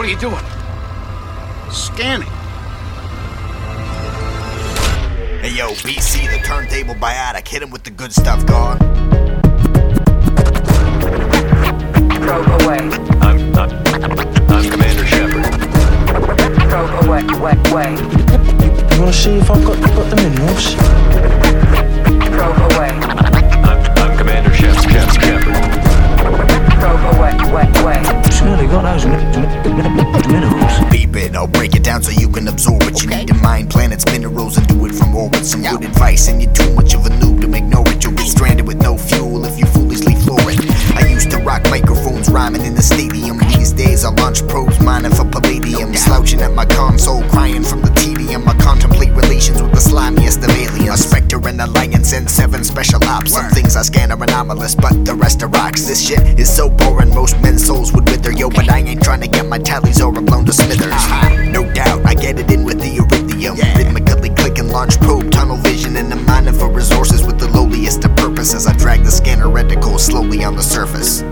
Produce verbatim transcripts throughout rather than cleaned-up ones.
What are you doing? Scanning. Hey yo, B C, the turntable biotic. Hit him with the good stuff, God. Probe away. I'm, I'm, I'm Commander Shepard. Probe away, way, way. You wanna see if I've got, got the minerals? Probe away. I'm, I'm Commander Shep, Shep, Shepard. Probe away, way, way. Surely got those mi mi mi minerals. Beep it, I'll break it down so you can absorb it. You need to mine planets, minerals, and do it from orbit. Some good advice, and you're too much of a noob to ignore it. You'll get stranded with no fuel if you foolishly floor it. I used to rock microphones rhyming in the stadium. These days I launch probes mining for palladium. Slouching at my console, crying from the tedium. I contemplate relations with the slimiest of aliens. A specter and alliance and seven special ops. Some things I scan are anomalous, but the rest are rocks. This shit is so boring, most men's souls would wither. Yo, but I ain't trying to get my tallies over blown to smithers. No doubt, I get it in with the iridium. Rhythmically click and launch probe, tunnel vision, and I'm mining for resources with the lowliest of purposes. I drag the scanner reticle slowly on the surface.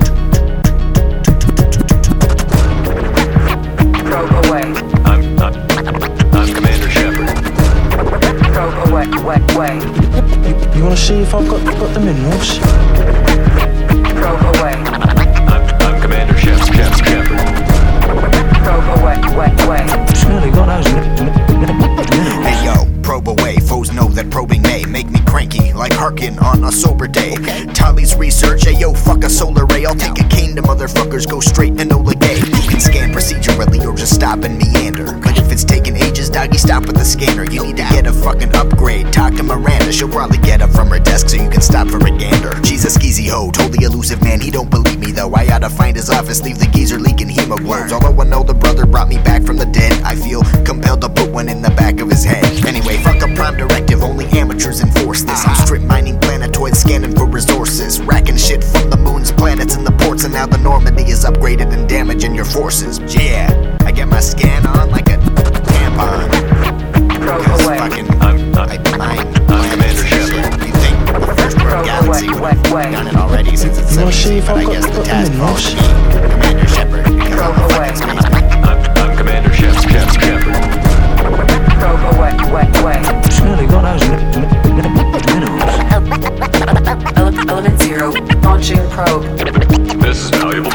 Probe away. I'm, I'm, I'm Commander Shepard. Probe away, way, way. You, you wanna see if I've got, got the minerals? Probe away. I'm, I'm Commander Shep, Shep, Shepard. Probe away, way, way. Surely got those mi mi mi minerals. Hey yo, probe away. Foes know that probing may make me cranky, like Harkin on a sober day. Tally's research, hey yo, fuck a solar ray. I'll take a cane to motherfuckers, go straight Enola Gay. You can scan procedurally or just stop and meander. But if it's taking ages, doggy, stop with the scanner. You need to get a fucking upgrade. Talk to Miranda, she'll probably get up from her desk so you can stop for a gander. She's a skeezy hoe, totally elusive man. He don't believe me though. I oughta find his office, leave the geezer leaking hemoglobes. Although I know the brother brought me back from the dead, I feel compelled to put one in the back of his head. Anyway, fuck a prime directive, only amateurs enforce this. I'm strip mining planetoids, scanning for resources, racking shit from the moons, planets, and the ports. And now the Normandy is upgraded and damaging your forces. Yeah, I get my scan on like a tampon. Probe Cause away. fucking I'm, I'm, I mine I'm Commander planets and Shepard. shit. You think the first world Probe galaxy away, would have way, way. done it already since it's You so wanna see easy, if but I've I guess got- the got the task falls minerals? to me, Commander Shepard, because Probe I'm a away. fucking spaceman. I'm, I'm Commander Shep, Shep, Shepard. Probe away, way, way. Surely got those mi mi mi minerals. Ele- Element zero. Launching probe. This is valuable.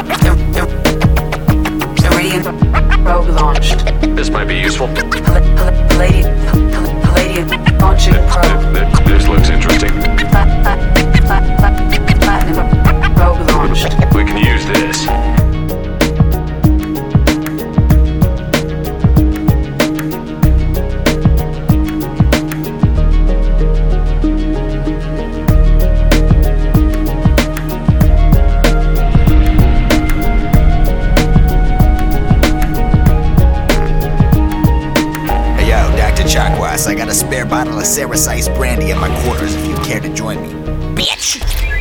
Iridium probe launched. This might be useful. Pal- pal- Palladium. Pal- Palladium. Launching probe. This, this looks interesting. Pla- pla- pla- pla- Platinum probe launched. We can use this. Hey yo, Doctor Chakwas, I got a spare bottle of Ceres Ice brandy at my quarters if you care to join me. Bitch!